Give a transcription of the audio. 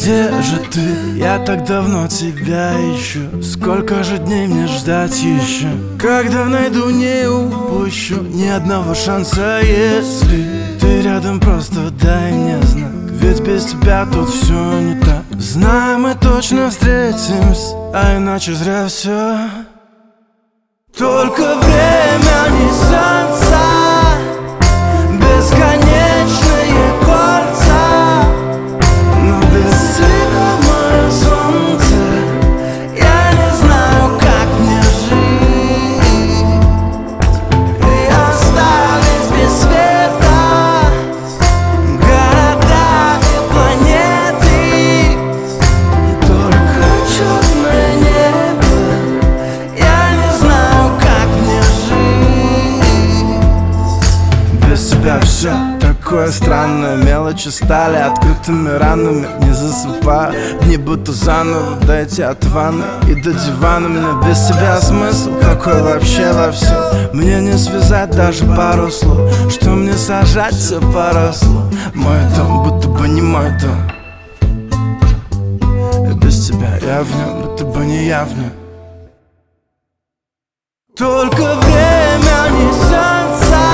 где же ты? Я так давно тебя ищу. Сколько же дней мне ждать еще? Когда найду, не упущу ни одного шанса. Если ты рядом, просто дай мне знак, ведь без тебя тут все не так. Знаю, мы точно встретимся, а иначе зря все. Только время несется, бесконечные кольца, но без тебя, мое солнце, я не знаю, как мне жить и оставить без света города и планеты. Только черное небо, я не знаю, как мне жить. Без тебя все такое странное, мелочи стали открытыми ранами. Не засыпаю, не будто заново дойти от ванны и до дивана. Мне без тебя смысл какой вообще во всем? Мне не связать даже пару слов, что мне сажать, все поросло. Мой дом будто бы не мой дом, и без тебя я в нем будто бы не я в нем. Только время несется,